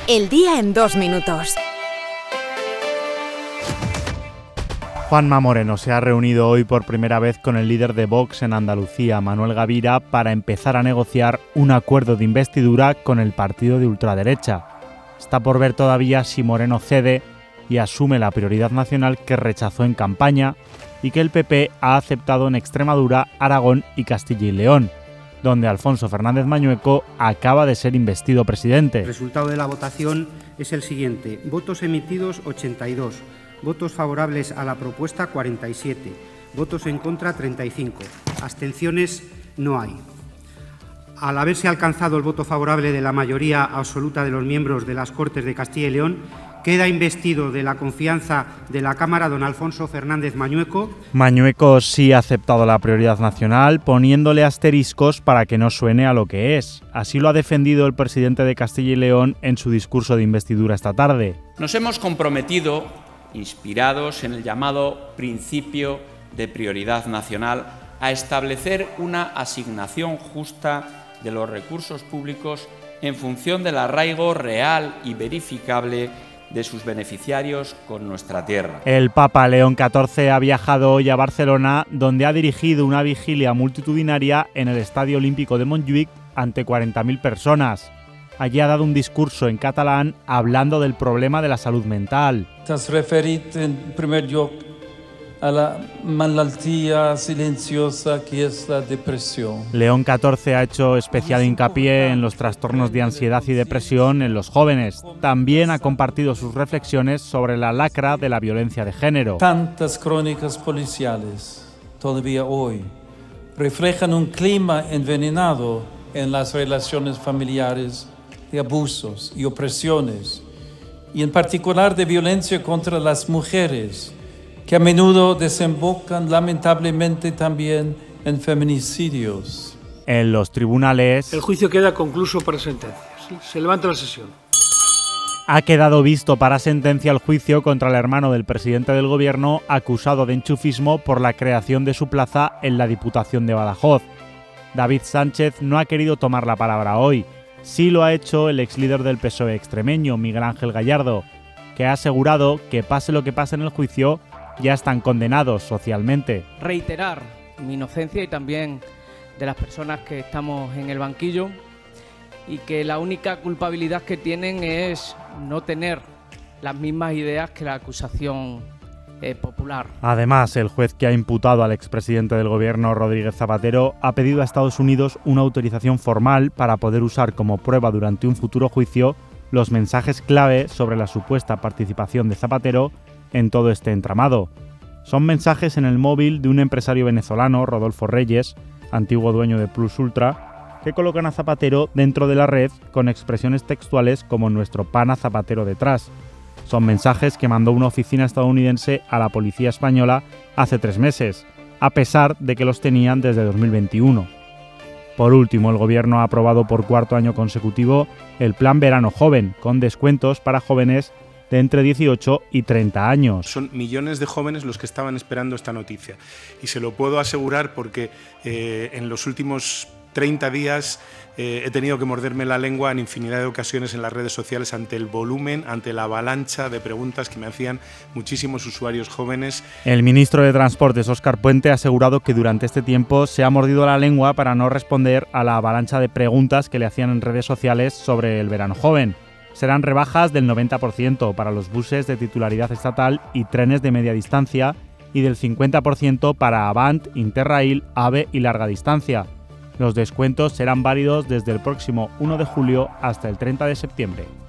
El día en 2 minutos. Juanma Moreno se ha reunido hoy por primera vez con el líder de Vox en Andalucía, Manuel Gavira, para empezar a negociar un acuerdo de investidura con el partido de ultraderecha. Está por ver todavía si Moreno cede y asume la prioridad nacional que rechazó en campaña y que el PP ha aceptado en Extremadura, Aragón y Castilla y León, donde Alfonso Fernández Mañueco acaba de ser investido presidente. El resultado de la votación es el siguiente: votos emitidos 82, votos favorables a la propuesta 47, votos en contra 35, abstenciones no hay. Al haberse alcanzado el voto favorable de la mayoría absoluta de los miembros de las Cortes de Castilla y León, queda investido de la confianza de la Cámara don Alfonso Fernández Mañueco. Mañueco sí ha aceptado la prioridad nacional, poniéndole asteriscos para que no suene a lo que es. Así lo ha defendido el presidente de Castilla y León en su discurso de investidura esta tarde. Nos hemos comprometido, inspirados en el llamado principio de prioridad nacional, a establecer una asignación justa de los recursos públicos en función del arraigo real y verificable de sus beneficiarios con nuestra tierra. El Papa León XIV ha viajado hoy a Barcelona, donde ha dirigido una vigilia multitudinaria en el Estadio Olímpico de Montjuïc ante 40.000 personas. Allí ha dado un discurso en catalán hablando del problema de la salud mental. T'has referit en primer lloc a la malaltia silenciosa que es la depresión. León XIV ha hecho especial hincapié en los trastornos de ansiedad y depresión en los jóvenes. También ha compartido sus reflexiones sobre la lacra de la violencia de género. Tantas crónicas policiales, todavía hoy, reflejan un clima envenenado en las relaciones familiares, de abusos y opresiones, y en particular de violencia contra las mujeres, que a menudo desembocan lamentablemente también en feminicidios. En los tribunales, el juicio queda concluso para sentencia. Se levanta la sesión. Ha quedado visto para sentencia el juicio contra el hermano del presidente del gobierno acusado de enchufismo por la creación de su plaza en la Diputación de Badajoz. David Sánchez no ha querido tomar la palabra hoy. Sí lo ha hecho el exlíder del PSOE extremeño, Miguel Ángel Gallardo, que ha asegurado que pase lo que pase en el juicio, ya están condenados socialmente. Reiterar mi inocencia y también de las personas que estamos en el banquillo, y que la única culpabilidad que tienen es no tener las mismas ideas que la acusación popular. Además, el juez que ha imputado al expresidente del gobierno, Rodríguez Zapatero, ha pedido a Estados Unidos una autorización formal para poder usar como prueba durante un futuro juicio los mensajes clave sobre la supuesta participación de Zapatero en todo este entramado. Son mensajes en el móvil de un empresario venezolano, Rodolfo Reyes, antiguo dueño de Plus Ultra, que colocan a Zapatero dentro de la red con expresiones textuales como "nuestro pana Zapatero detrás". Son mensajes que mandó una oficina estadounidense a la policía española hace 3 meses, a pesar de que los tenían desde 2021. Por último, el gobierno ha aprobado por 4º año consecutivo el Plan Verano Joven, con descuentos para jóvenes de entre 18 y 30 años. Son millones de jóvenes los que estaban esperando esta noticia. Y se lo puedo asegurar porque en los últimos 30 días he tenido que morderme la lengua en infinidad de ocasiones en las redes sociales ante el volumen, ante la avalancha de preguntas que me hacían muchísimos usuarios jóvenes. El ministro de Transportes, Óscar Puente, ha asegurado que durante este tiempo se ha mordido la lengua para no responder a la avalancha de preguntas que le hacían en redes sociales sobre el verano joven. Serán rebajas del 90% para los buses de titularidad estatal y trenes de media distancia, y del 50% para Avant, Interrail, AVE y larga distancia. Los descuentos serán válidos desde el próximo 1 de julio hasta el 30 de septiembre.